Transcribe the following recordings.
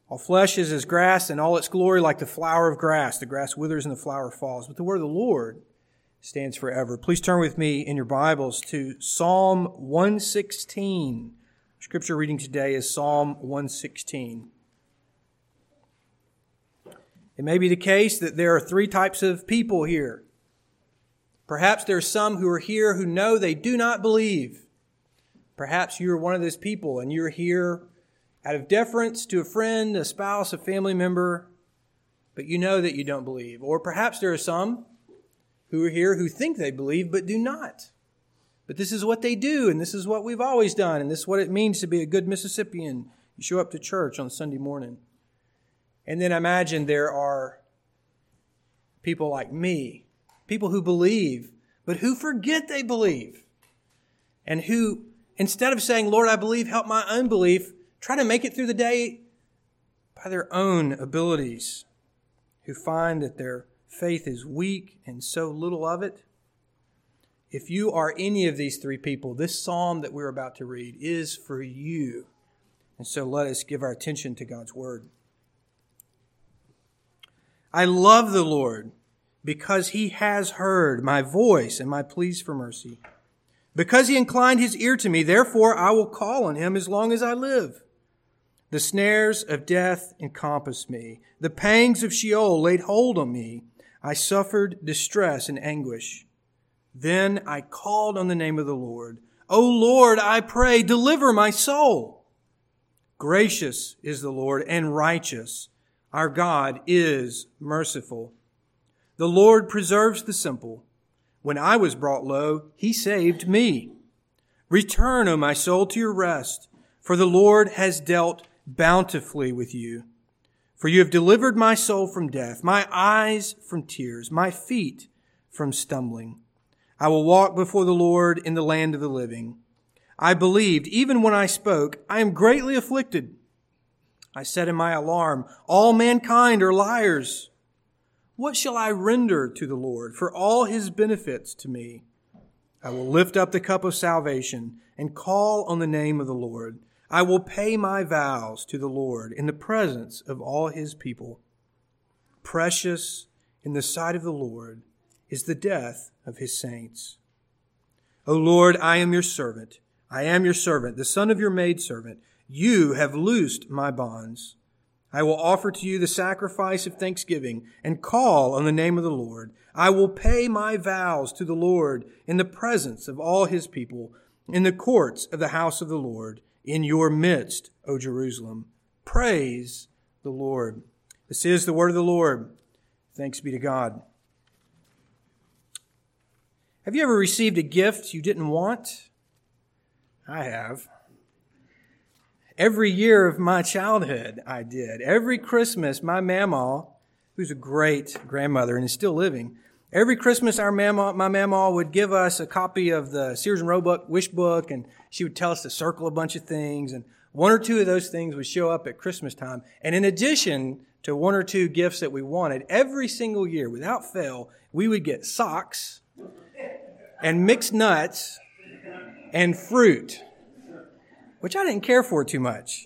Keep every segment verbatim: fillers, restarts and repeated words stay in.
All flesh is as grass, and all its glory like the flower of grass. The grass withers and the flower falls, but the word of the Lord stands forever. Please turn with me in your Bibles to Psalm one sixteen. Scripture reading today is Psalm one sixteen. It may be the case that there are three types of people here. Perhaps there are some who are here who know they do not believe. Perhaps you are one of those people and you're here out of deference to a friend, a spouse, a family member, but you know that you don't believe. Or perhaps there are some who are here who think they believe but do not. But this is what they do, and this is what we've always done, and this is what it means to be a good Mississippian. You show up to church on Sunday morning. And then imagine there are people like me, people who believe, but who forget they believe, and who, instead of saying, Lord, I believe, help my unbelief, try to make it through the day by their own abilities, who find that their faith is weak and so little of it. If you are any of these three people, this psalm that we're about to read is for you. And so let us give our attention to God's word. I love the Lord because he has heard my voice and my pleas for mercy. Because he inclined his ear to me, therefore I will call on him as long as I live. The snares of death encompassed me. The pangs of Sheol laid hold on me. I suffered distress and anguish. Then I called on the name of the Lord. O Lord, I pray, deliver my soul. Gracious is the Lord and righteous. Our God is merciful. The Lord preserves the simple. When I was brought low, he saved me. Return, O my soul, to your rest, for the Lord has dealt bountifully with you. For you have delivered my soul from death, my eyes from tears, my feet from stumbling. I will walk before the Lord in the land of the living. I believed, even when I spoke, I am greatly afflicted. I said in my alarm, all mankind are liars. What shall I render to the Lord for all his benefits to me? I will lift up the cup of salvation and call on the name of the Lord. I will pay my vows to the Lord in the presence of all his people. Precious in the sight of the Lord is the death of his saints. O Lord, I am your servant. I am your servant, the son of your maidservant. You have loosed my bonds. I will offer to you the sacrifice of thanksgiving and call on the name of the Lord. I will pay my vows to the Lord in the presence of all his people, in the courts of the house of the Lord. In your midst, O Jerusalem. Praise the Lord. This is the word of the Lord. Thanks be to God. Have you ever received a gift you didn't want? I have. Every year of my childhood, I did. Every Christmas, my mama, who's a great grandmother and is still living, every Christmas, our mama, my mama would give us a copy of the Sears and Roebuck Wish Book, and she would tell us to circle a bunch of things, and one or two of those things would show up at Christmas time. And in addition to one or two gifts that we wanted, every single year, without fail, we would get socks and mixed nuts and fruit, which I didn't care for too much.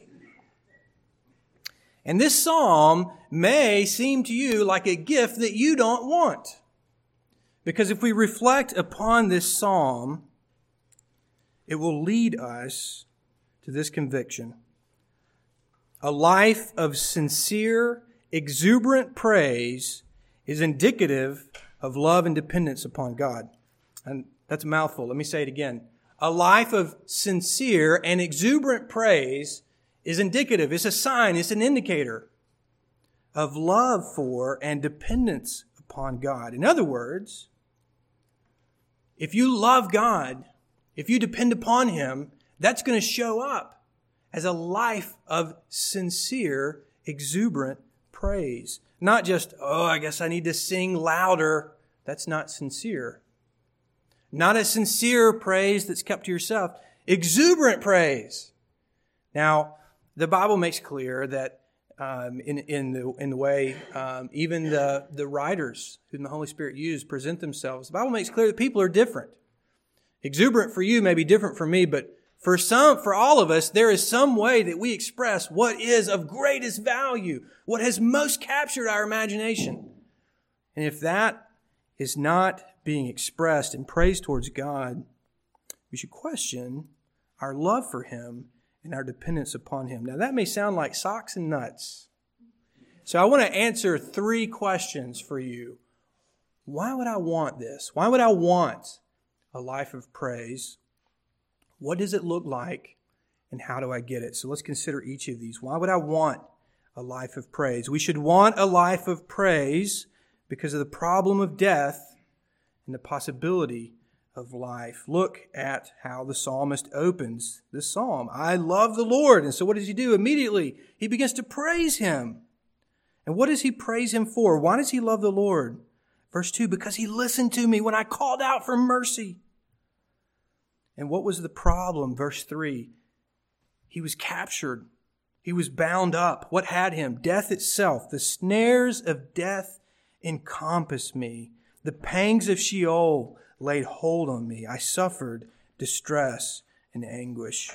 And this psalm may seem to you like a gift that you don't want. Because if we reflect upon this psalm, it will lead us to this conviction. A life of sincere, exuberant praise is indicative of love and dependence upon God. And that's a mouthful. Let me say it again. A life of sincere and exuberant praise is indicative. It's a sign. It's an indicator of love for and dependence upon God. In other words, if you love God, if you depend upon him, that's going to show up as a life of sincere, exuberant praise. Not just, oh, I guess I need to sing louder. That's not sincere. Not a sincere praise that's kept to yourself. Exuberant praise. Now, the Bible makes clear that um, in, in, the, in the way um, even the, the writers whom the Holy Spirit used present themselves, the Bible makes clear that people are different. Exuberant for you may be different for me, but For some, for all of us, there is some way that we express what is of greatest value, what has most captured our imagination. And if that is not being expressed in praise towards God, we should question our love for Him and our dependence upon Him. Now, that may sound like socks and nuts. So I want to answer three questions for you. Why would I want this? Why would I want a life of praise? What does it look like? And how do I get it? So let's consider each of these. Why would I want a life of praise? We should want a life of praise because of the problem of death and the possibility of life. Look at how the psalmist opens this psalm. I love the Lord. And so what does he do? Immediately, he begins to praise Him. And what does he praise Him for? Why does he love the Lord? Verse two, because He listened to me when I called out for mercy. And what was the problem? Verse three, he was captured. He was bound up. What had him? Death itself. The snares of death encompassed me. The pangs of Sheol laid hold on me. I suffered distress and anguish.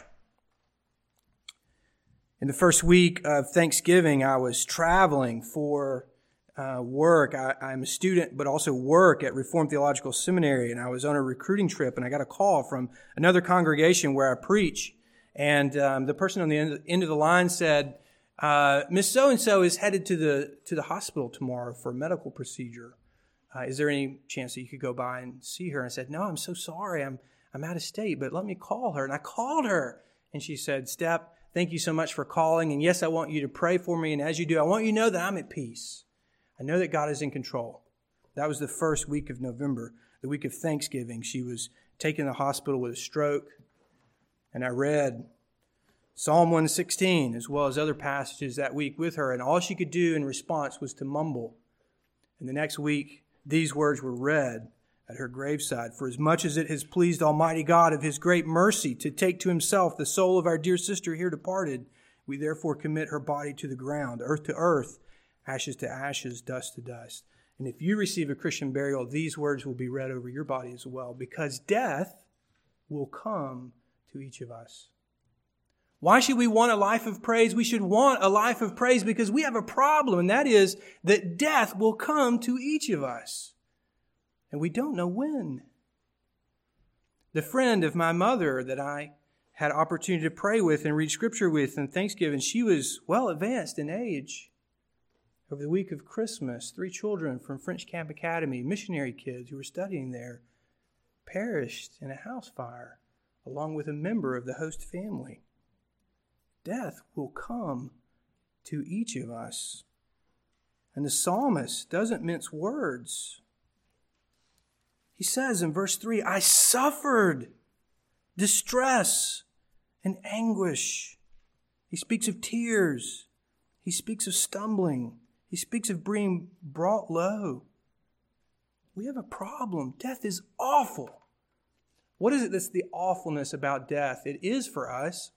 In the first week of Thanksgiving, I was traveling for uh, work. I, I'm a student, but also work at Reformed Theological Seminary, and I was on a recruiting trip, and I got a call from another congregation where I preach. And um, the person on the end, end of the line said, uh, Miss So-and-so is headed to the to the hospital tomorrow for a medical procedure. Uh, is there any chance that you could go by and see her? And I said, no, I'm so sorry. I'm I'm out of state, but let me call her. And I called her, and she said, Step, thank you so much for calling. And yes, I want you to pray for me. And as you do, I want you to know that I'm at peace. I know that God is in control. That was the first week of November, the week of Thanksgiving. She was taken to the hospital with a stroke. And I read Psalm one sixteen as well as other passages that week with her. And all she could do in response was to mumble. And the next week, these words were read at her graveside. For as much as it has pleased Almighty God of His great mercy to take to Himself the soul of our dear sister here departed, we therefore commit her body to the ground, earth to earth, ashes to ashes, dust to dust. And if you receive a Christian burial, these words will be read over your body as well, because death will come to each of us. Why should we want a life of praise? We should want a life of praise because we have a problem, and that is that death will come to each of us. And we don't know when. The friend of my mother that I had opportunity to pray with and read Scripture with in Thanksgiving, she was well advanced in age. Over the week of Christmas, three children from French Camp Academy, missionary kids who were studying there, perished in a house fire, along with a member of the host family. Death will come to each of us. And the psalmist doesn't mince words. He says in verse three, I suffered distress and anguish. He speaks of tears. He speaks of stumbling. He speaks of being brought low. We have a problem. Death is awful. What is it that's the awfulness about death? It is for us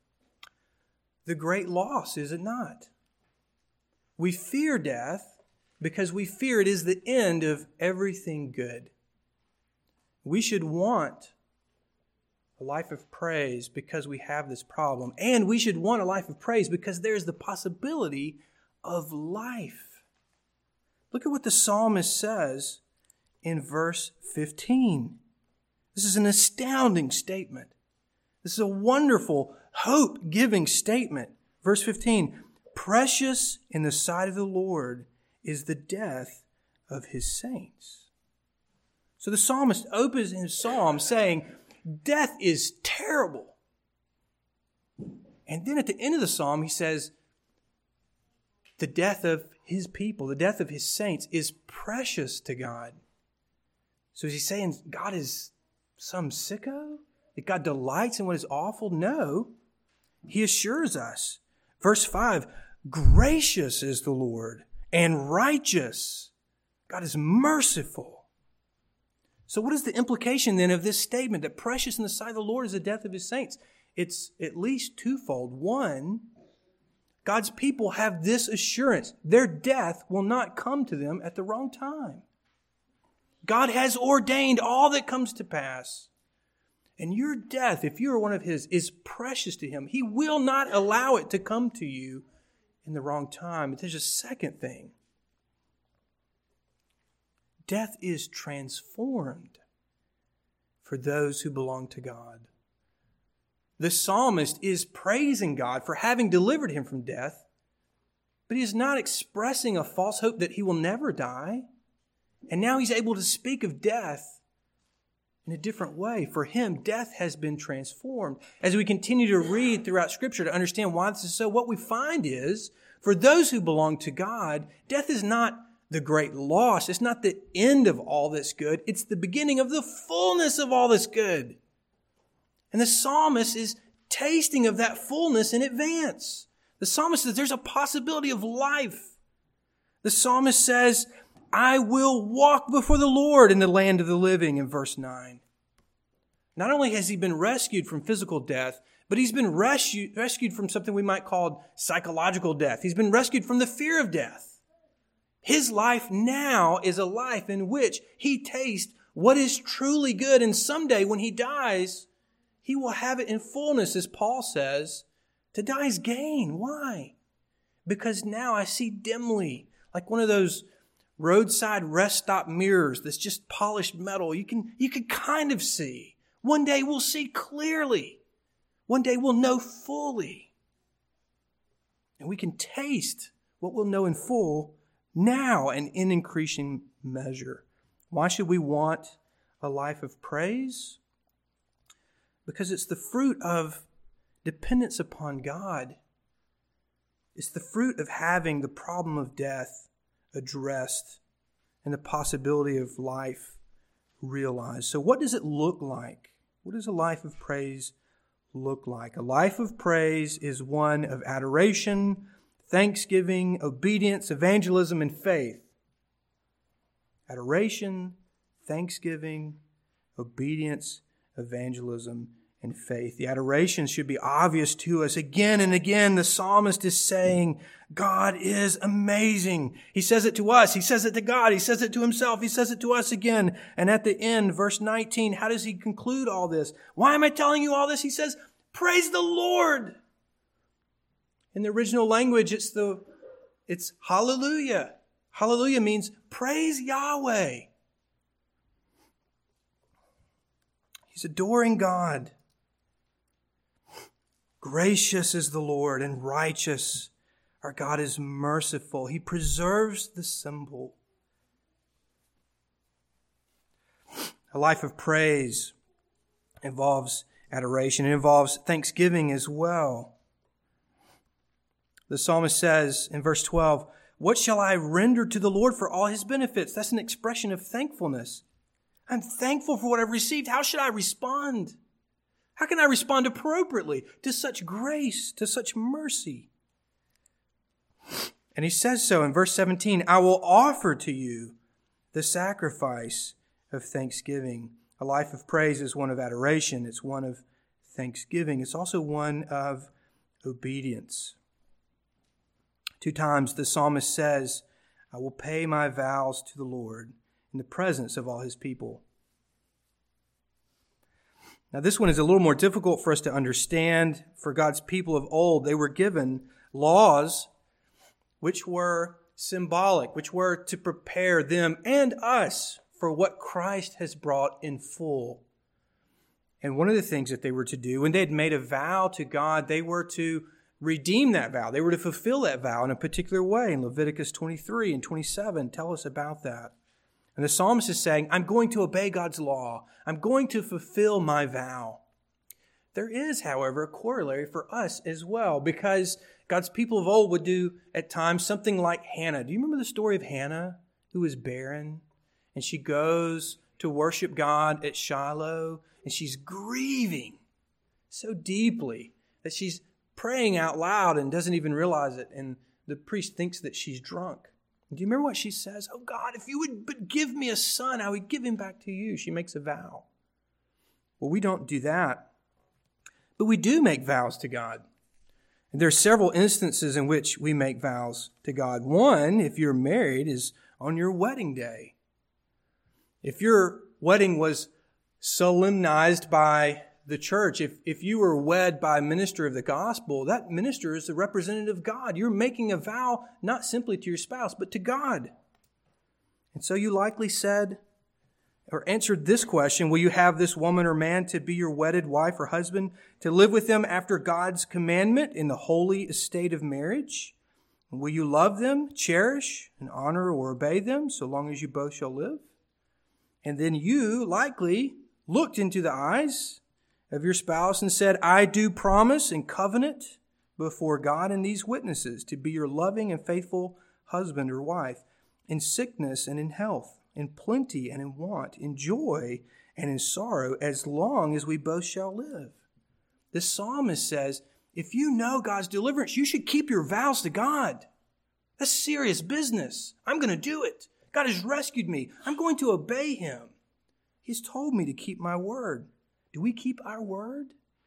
the great loss, is it not? We fear death because we fear it is the end of everything good. We should want a life of praise because we have this problem. And we should want a life of praise because there's the possibility of life. Look at what the psalmist says in verse fifteen. This is an astounding statement. This is a wonderful, hope-giving statement. Verse fifteen, precious in the sight of the Lord is the death of His saints. So the psalmist opens his psalm saying, death is terrible. And then at the end of the psalm, he says, the death of His people, the death of His saints is precious to God. So is he saying God is some sicko? That God delights in what is awful? No. He assures us. Verse five, gracious is the Lord and righteous. God is merciful. So what is the implication then of this statement that precious in the sight of the Lord is the death of His saints? It's at least twofold. One, God's people have this assurance. Their death will not come to them at the wrong time. God has ordained all that comes to pass. And your death, if you are one of his, is precious to him. He will not allow it to come to you in the wrong time. But there's a second thing. Death is transformed for those who belong to God. The psalmist is praising God for having delivered him from death, but he is not expressing a false hope that he will never die. And now he's able to speak of death in a different way. For him, death has been transformed. As we continue to read throughout Scripture to understand why this is so, what we find is, for those who belong to God, death is not the great loss. It's not the end of all that's good. It's the beginning of the fullness of all that's good. And the psalmist is tasting of that fullness in advance. The psalmist says there's a possibility of life. The psalmist says, I will walk before the Lord in the land of the living, in verse nine. Not only has he been rescued from physical death, but he's been rescued, rescued from something we might call psychological death. He's been rescued from the fear of death. His life now is a life in which he tastes what is truly good. And someday when he dies, he will have it in fullness, as Paul says. To die is gain. Why? Because now I see dimly, like one of those roadside rest stop mirrors that's just polished metal. You can, you can kind of see. One day we'll see clearly. One day we'll know fully. And we can taste what we'll know in full now and in increasing measure. Why should we want a life of praise? Because it's the fruit of dependence upon God. It's the fruit of having the problem of death addressed and the possibility of life realized. So what does it look like? What does a life of praise look like? A life of praise is one of adoration, thanksgiving, obedience, evangelism, and faith. Adoration, thanksgiving, obedience, evangelism, and faith. The adoration should be obvious to us. Again and again, the psalmist is saying, God is amazing. He says it to us. He says it to God. He says it to himself. He says it to us again. And at the end, verse nineteen, how does he conclude all this? Why am I telling you all this? He says, praise the Lord. In the original language, it's the, it's hallelujah. Hallelujah means praise Yahweh. He's adoring God. Gracious is the Lord and righteous. Our God is merciful. He preserves the simple. A life of praise involves adoration. It involves thanksgiving as well. The psalmist says in verse twelve, what shall I render to the Lord for all his benefits? That's an expression of thankfulness. I'm thankful for what I've received. How should I respond? How can I respond appropriately to such grace, to such mercy? And he says so in verse seventeen, I will offer to you the sacrifice of thanksgiving. A life of praise is one of adoration. It's one of thanksgiving. It's also one of obedience. Two times the psalmist says, I will pay my vows to the Lord in the presence of all his people. Now, this one is a little more difficult for us to understand. For God's people of old, they were given laws which were symbolic, which were to prepare them and us for what Christ has brought in full. And one of the things that they were to do, when they had made a vow to God, they were to redeem that vow. They were to fulfill that vow in a particular way. In Leviticus twenty-three and twenty-seven, tell us about that. And the psalmist is saying, I'm going to obey God's law. I'm going to fulfill my vow. There is, however, a corollary for us as well, because God's people of old would do at times something like Hannah. Do you remember the story of Hannah, who was barren? And she goes to worship God at Shiloh, and she's grieving so deeply that she's praying out loud and doesn't even realize it. And the priest thinks that she's drunk. Do you remember what she says? Oh God, if you would but give me a son, I would give him back to you. She makes a vow. Well, we don't do that. But we do make vows to God. And there are several instances in which we make vows to God. One, if you're married, is on your wedding day. If your wedding was solemnized by the church, if, if you were wed by a minister of the gospel, that minister is the representative of God. You're making a vow not simply to your spouse, but to God. And so you likely said or answered this question: will you have this woman or man to be your wedded wife or husband, to live with them after God's commandment in the holy estate of marriage? And will you love them, cherish, and honor or obey them so long as you both shall live? And then you likely looked into the eyes of your spouse and said, I do promise and covenant before God and these witnesses to be your loving and faithful husband or wife, in sickness and in health, in plenty and in want, in joy and in sorrow, as long as we both shall live. The psalmist says, if you know God's deliverance, you should keep your vows to God. That's serious business. I'm going to do it. God has rescued me. I'm going to obey Him. He's told me to keep my word. Do we keep our word?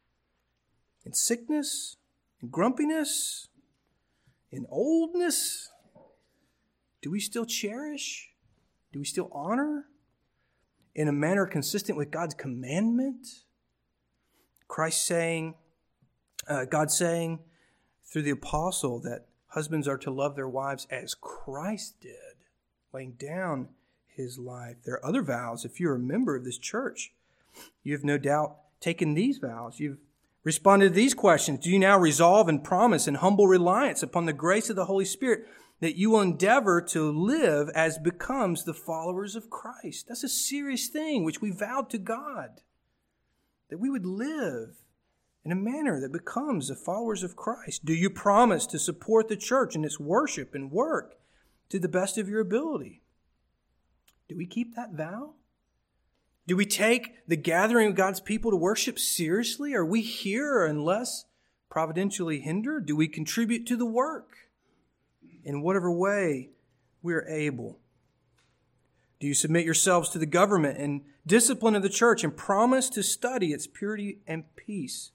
In sickness, in grumpiness, in oldness? Do we still cherish? Do we still honor in a manner consistent with God's commandment? Christ saying, uh, God saying through the apostle that husbands are to love their wives as Christ did, laying down His life. There are other vows. If you're a member of this church, you've no doubt taken these vows. You've responded to these questions. Do you now resolve and promise in humble reliance upon the grace of the Holy Spirit that you will endeavor to live as becomes the followers of Christ? That's a serious thing which we vowed to God, that we would live in a manner that becomes the followers of Christ. Do you promise to support the church in its worship and work to the best of your ability? Do we keep that vow? Do we take the gathering of God's people to worship seriously? Are we here unless providentially hindered? Do we contribute to the work in whatever way we are able? Do you submit yourselves to the government and discipline of the church and promise to study its purity and peace?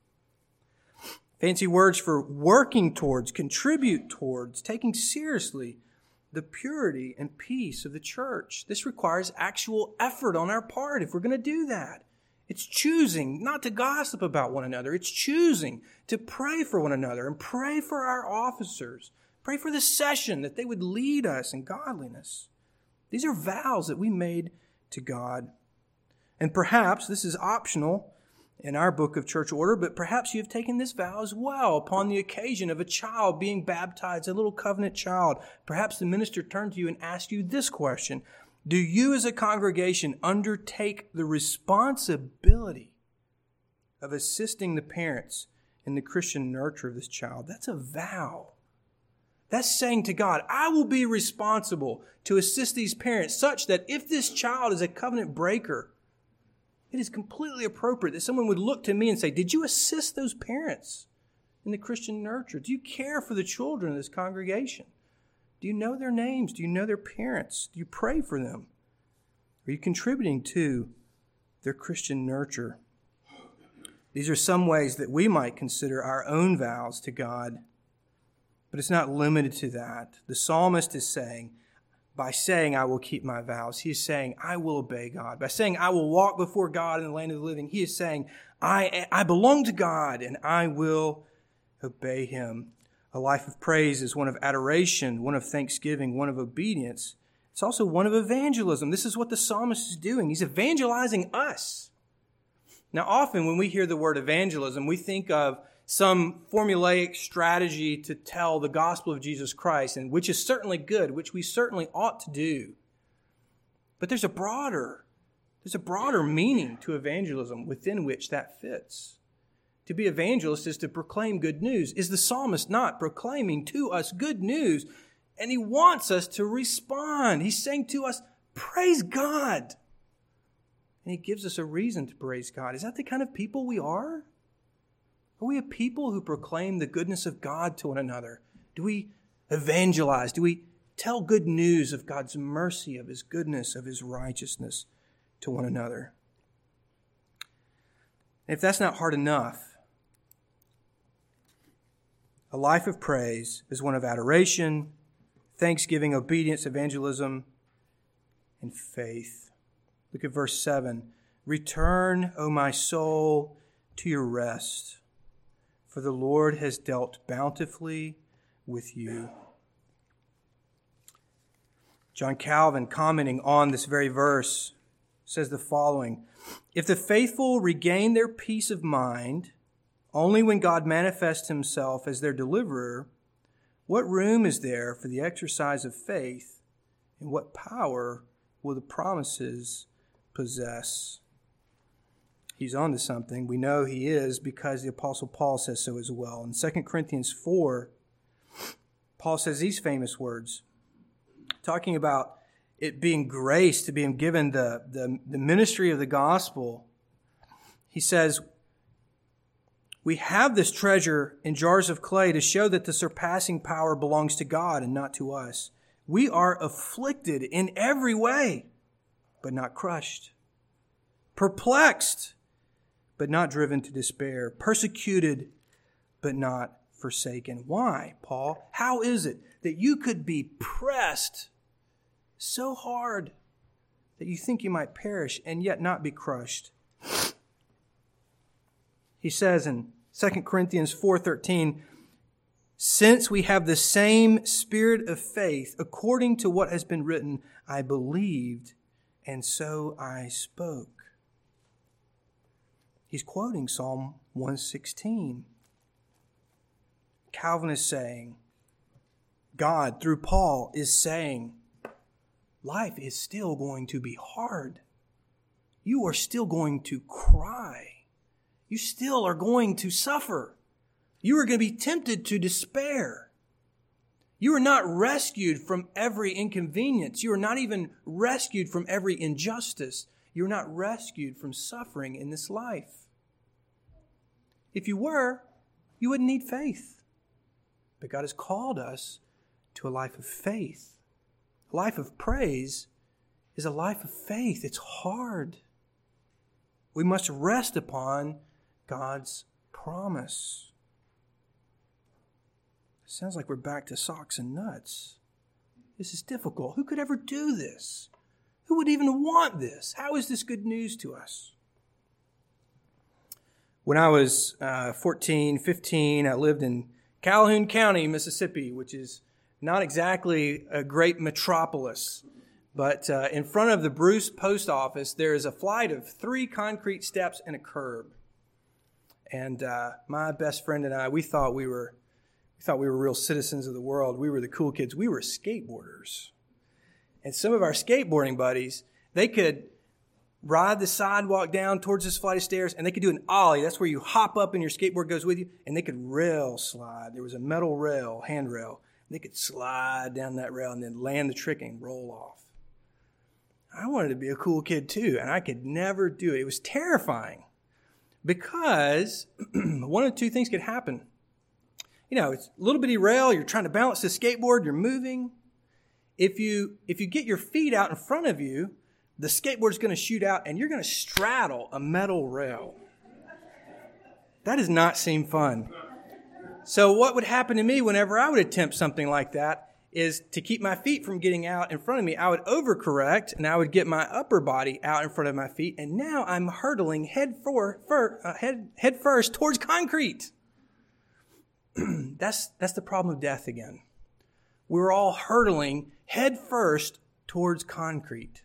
Fancy words for working towards, contribute towards, taking seriously the purity and peace of the church. This requires actual effort on our part if we're going to do that. It's choosing not to gossip about one another. It's choosing to pray for one another and pray for our officers. Pray for the session that they would lead us in godliness. These are vows that we made to God. And perhaps this is optional in our book of church order, but perhaps you have taken this vow as well upon the occasion of a child being baptized, a little covenant child. Perhaps the minister turned to you and asked you this question: do you as a congregation undertake the responsibility of assisting the parents in the Christian nurture of this child? That's a vow. That's saying to God, I will be responsible to assist these parents such that if this child is a covenant breaker, it is completely appropriate that someone would look to me and say, did you assist those parents in the Christian nurture? Do you care for the children of this congregation? Do you know their names? Do you know their parents? Do you pray for them? Are you contributing to their Christian nurture? These are some ways that we might consider our own vows to God, but it's not limited to that. The psalmist is saying, by saying, I will keep my vows, he is saying, I will obey God. By saying, I will walk before God in the land of the living, he is saying, I, I belong to God and I will obey Him. A life of praise is one of adoration, one of thanksgiving, one of obedience. It's also one of evangelism. This is what the psalmist is doing. He's evangelizing us. Now, often when we hear the word evangelism, we think of some formulaic strategy to tell the gospel of Jesus Christ, and which is certainly good, which we certainly ought to do. But there's a broader, there's a broader meaning to evangelism within which that fits. To be evangelist is to proclaim good news. Is the psalmist not proclaiming to us good news? And he wants us to respond. He's saying to us, praise God. And he gives us a reason to praise God. Is that the kind of people we are? Are we a people who proclaim the goodness of God to one another? Do we evangelize? Do we tell good news of God's mercy, of His goodness, of His righteousness to one another? And if that's not hard enough, a life of praise is one of adoration, thanksgiving, obedience, evangelism, and faith. Look at verse seven. Return, O my soul, to your rest, for the Lord has dealt bountifully with you. John Calvin, commenting on this very verse, says the following: if the faithful regain their peace of mind only when God manifests himself as their deliverer, what room is there for the exercise of faith, and what power will the promises possess? He's on to something. We know he is because the Apostle Paul says so as well. In Second Corinthians four, Paul says these famous words, talking about it being grace to being given the, the, the ministry of the gospel. He says, we have this treasure in jars of clay to show that the surpassing power belongs to God and not to us. We are afflicted in every way, but not crushed. Perplexed, but not driven to despair. Persecuted, but not forsaken. Why, Paul? How is it that you could be pressed so hard that you think you might perish and yet not be crushed? He says in Second Corinthians four thirteen, since we have the same spirit of faith, according to what has been written, I believed, and so I spoke. He's quoting Psalm one sixteen. Calvin is saying, God, through Paul, is saying, life is still going to be hard. You are still going to cry. You still are going to suffer. You are going to be tempted to despair. You are not rescued from every inconvenience. You are not even rescued from every injustice. You are not rescued from suffering in this life. If you were, you wouldn't need faith. But God has called us to a life of faith. A life of praise is a life of faith. It's hard. We must rest upon God's promise. Sounds like we're back to socks and nuts. This is difficult. Who could ever do this? Who would even want this? How is this good news to us? When I was uh, fourteen, fifteen, I lived in Calhoun County, Mississippi, which is not exactly a great metropolis. But uh, in front of the Bruce Post Office, there is a flight of three concrete steps and a curb. And uh, my best friend and I, we thought we were we thought we were real citizens of the world. We were the cool kids. We were skateboarders. And some of our skateboarding buddies, they could ride the sidewalk down towards this flight of stairs, and they could do an ollie. That's where you hop up and your skateboard goes with you, and they could rail slide. There was a metal rail, handrail. They could slide down that rail and then land the trick and roll off. I wanted to be a cool kid too, and I could never do it. It was terrifying because one of two things could happen. You know, it's a little bitty rail. You're trying to balance the skateboard. You're moving. If you if you get your feet out in front of you, the skateboard's going to shoot out, and you're going to straddle a metal rail. That does not seem fun. So what would happen to me whenever I would attempt something like that is to keep my feet from getting out in front of me, I would overcorrect, and I would get my upper body out in front of my feet, and now I'm hurtling head, for, for, uh, head, head first towards concrete. that's, that's the problem of death again. We're all hurtling head first towards concrete.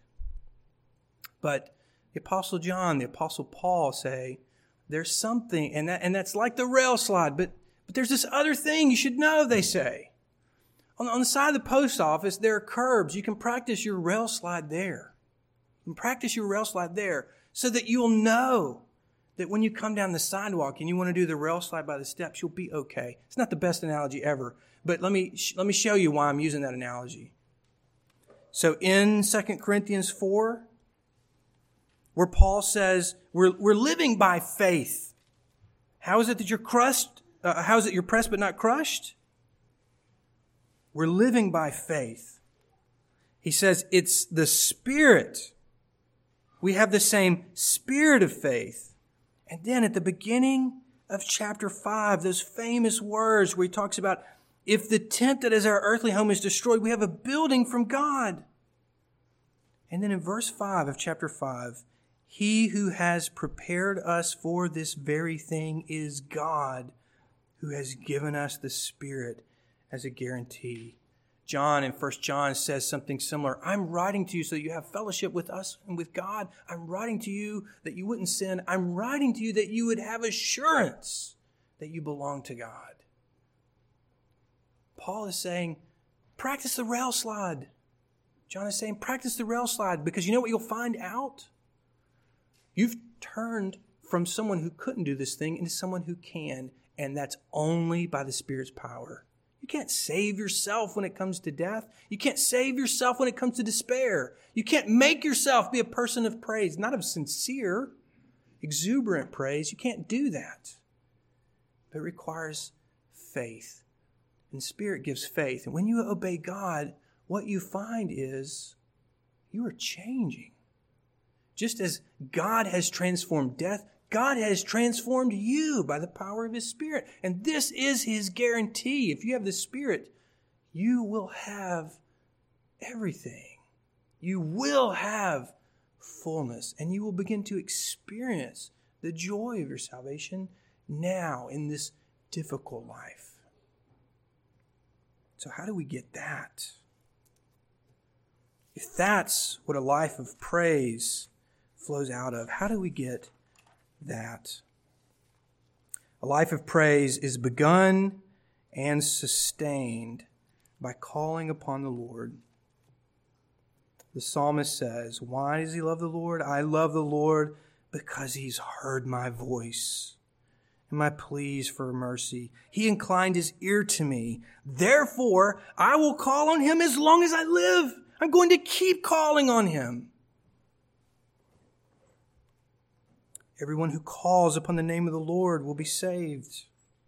But the Apostle John, the Apostle Paul say, there's something, and that and that's like the rail slide, but, but there's this other thing you should know, they say. On, on the side of the post office, there are curbs. You can practice your rail slide there. You can practice your rail slide there so that you'll know that when you come down the sidewalk and you want to do the rail slide by the steps, you'll be okay. It's not the best analogy ever, but let me let me show you why I'm using that analogy. So in Second Corinthians four, where Paul says we're we're living by faith. How is it that you're crushed? Uh, how is it you're pressed but not crushed? We're living by faith. He says it's the Spirit. We have the same spirit of faith. And then at the beginning of chapter five, those famous words where he talks about if the tent that is our earthly home is destroyed, we have a building from God. And then in verse five of chapter five, He who has prepared us for this very thing is God, who has given us the Spirit as a guarantee. John in First John says something similar. I'm writing to you so that you have fellowship with us and with God. I'm writing to you that you wouldn't sin. I'm writing to you that you would have assurance that you belong to God. Paul is saying, practice the rail slide. John is saying, practice the rail slide, because you know what you'll find out? You've turned from someone who couldn't do this thing into someone who can, and that's only by the Spirit's power. You can't save yourself when it comes to death. You can't save yourself when it comes to despair. You can't make yourself be a person of praise, not of sincere, exuberant praise. You can't do that. But it requires faith. And the Spirit gives faith. And when you obey God, what you find is you are changing. Just as God has transformed death, God has transformed you by the power of His Spirit. And this is His guarantee. If you have the Spirit, you will have everything. You will have fullness. And you will begin to experience the joy of your salvation now in this difficult life. So how do we get that? If that's what a life of praise flows out of, how do we get that? A life of praise is begun and sustained by calling upon the Lord. The psalmist says, why does he love the Lord? I love the Lord because He's heard my voice and my pleas for mercy. He inclined His ear to me. Therefore, I will call on Him as long as I live. I'm going to keep calling on Him. Everyone who calls upon the name of the Lord will be saved.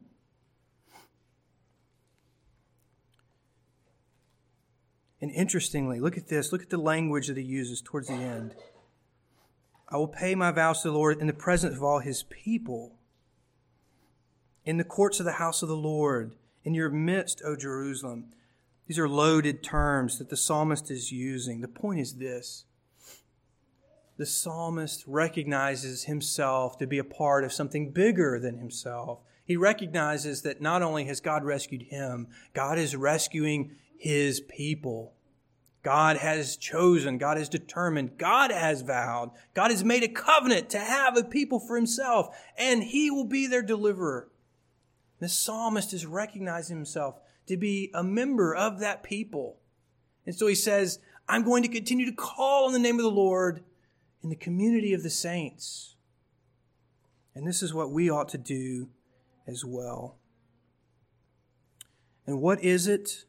And interestingly, look at this. Look at the language that he uses towards the end. I will pay my vows to the Lord in the presence of all His people, in the courts of the house of the Lord, in your midst, O Jerusalem. These are loaded terms that the psalmist is using. The point is this. The psalmist recognizes himself to be a part of something bigger than himself. He recognizes that not only has God rescued him, God is rescuing His people. God has chosen, God has determined, God has vowed, God has made a covenant to have a people for Himself, and He will be their deliverer. The psalmist is recognizing himself to be a member of that people. And so he says, I'm going to continue to call on the name of the Lord in the community of the saints. And this is what we ought to do as well. And what is it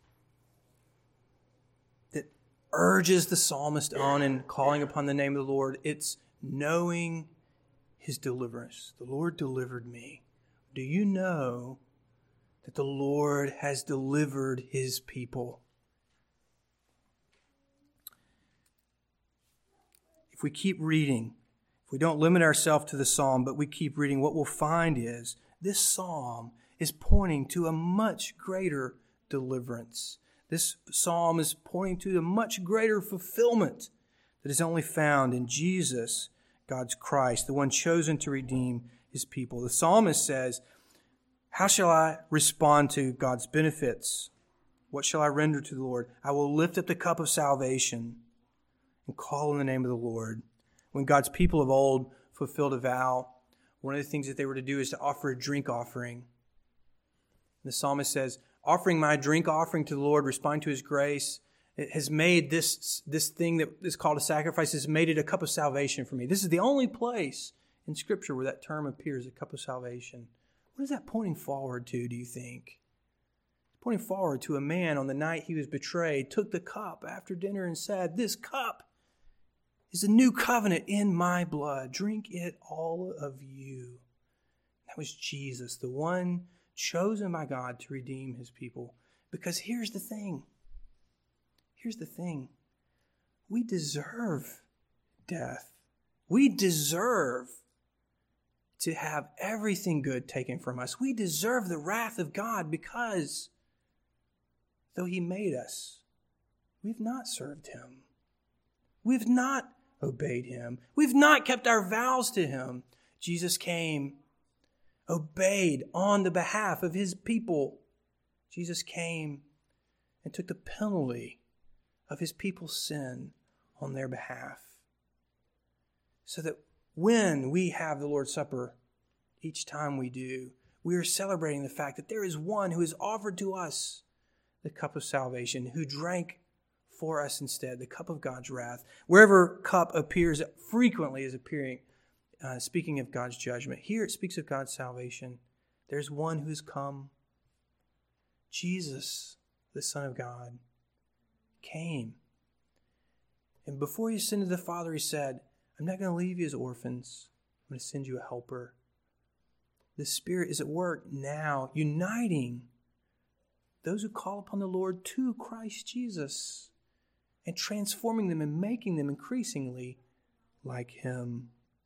that urges the psalmist on in calling upon the name of the Lord? It's knowing His deliverance. The Lord delivered me. Do you know that the Lord has delivered His people? If we keep reading, if we don't limit ourselves to the psalm, but we keep reading, what we'll find is this psalm is pointing to a much greater deliverance. This psalm is pointing to a much greater fulfillment that is only found in Jesus, God's Christ, the one chosen to redeem His people. The psalmist says, how shall I respond to God's benefits? What shall I render to the Lord? I will lift up the cup of salvation and call on the name of the Lord. When God's people of old fulfilled a vow, one of the things that they were to do is to offer a drink offering. The psalmist says, offering my drink offering to the Lord, responding to His grace, it has made this, this thing that is called a sacrifice, has made it a cup of salvation for me. This is the only place in Scripture where that term appears, a cup of salvation. What is that pointing forward to, do you think? Pointing forward to a man on the night he was betrayed, took the cup after dinner and said, this cup is a new covenant in my blood. Drink it, all of you. That was Jesus, the one chosen by God to redeem His people. Because here's the thing. Here's the thing. We deserve death. We deserve to have everything good taken from us. We deserve the wrath of God because though He made us, we've not served Him. We've not obeyed him. We've not kept our vows to him. Jesus came, obeyed on the behalf of his people. Jesus came and took the penalty of his people's sin on their behalf. So that when we have the Lord's Supper, each time we do, we are celebrating the fact that there is one who has offered to us the cup of salvation, who drank for us instead, the cup of God's wrath. Wherever cup appears frequently as appearing, uh, speaking of God's judgment. Here it speaks of God's salvation. There's one who's come. Jesus, the Son of God, came. And before he ascended to the Father, he said, I'm not going to leave you as orphans. I'm going to send you a helper. The Spirit is at work now, uniting those who call upon the Lord to Christ Jesus and transforming them and making them increasingly like him.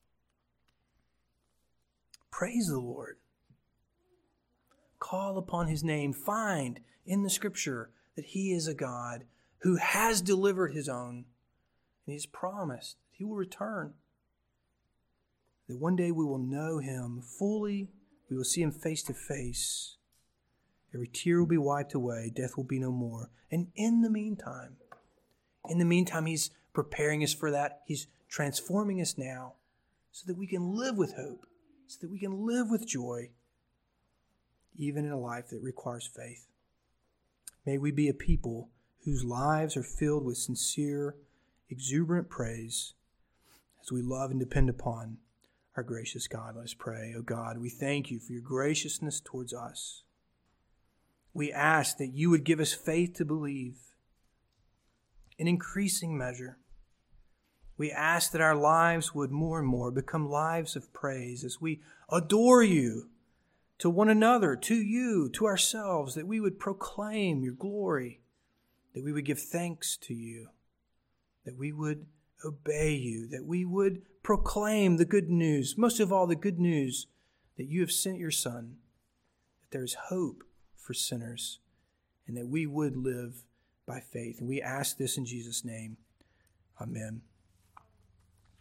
Praise the Lord. Call upon his name. Find in the Scripture that he is a God who has delivered his own, and he has promised that he will return. That one day we will know him fully. We will see him face to face. Every tear will be wiped away. Death will be no more. And in the meantime, in the meantime, he's preparing us for that. He's transforming us now so that we can live with hope, so that we can live with joy, even in a life that requires faith. May we be a people whose lives are filled with sincere, exuberant praise as we love and depend upon our gracious God. Let us pray. Oh God, we thank you for your graciousness towards us. We ask that you would give us faith to believe in increasing measure. We ask that our lives would more and more become lives of praise as we adore you to one another, to you, to ourselves, that we would proclaim your glory, that we would give thanks to you, that we would obey you, that we would proclaim the good news, most of all the good news that you have sent your Son, that there is hope for sinners, and that we would live by faith. And we ask this in Jesus' name. Amen.